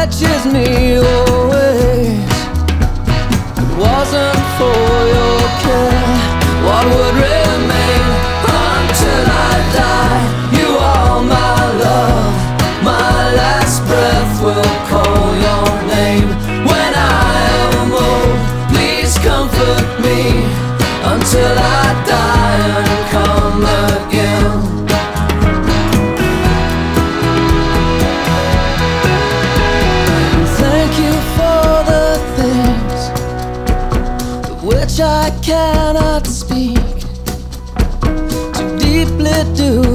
catches me always. If it wasn't for your care, what would remain until I die? You are my love, my last breath will call your name. When I am old, please comfort me until I die and come again. Thank you for the things of which I cannot speak. Too deeply do